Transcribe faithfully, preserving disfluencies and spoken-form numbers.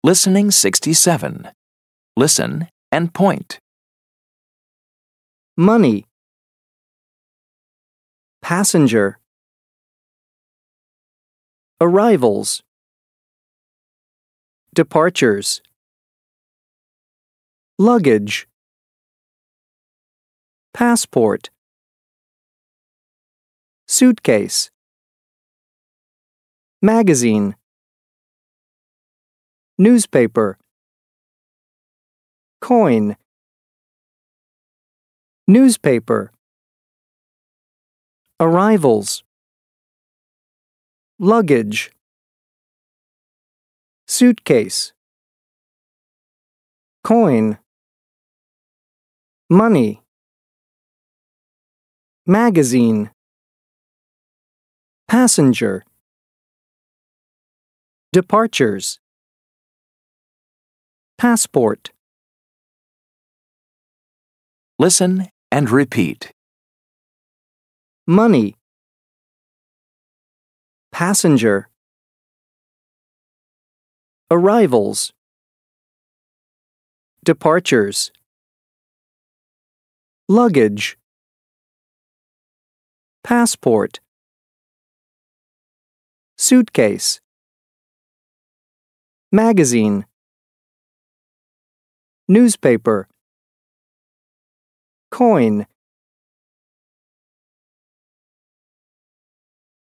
Listening sixty-seven. Listen and point. Money. Passenger. Arrivals. Departures. Luggage. Passport. Suitcase. Magazine. Newspaper. Coin. Newspaper. Arrivals. Luggage. Suitcase. Coin. Money. Magazine. Passenger. Departures. Passport. Listen and repeat. Money. Passenger. Arrivals. Departures. Luggage. Passport. Suitcase. Magazine. Newspaper. Coin.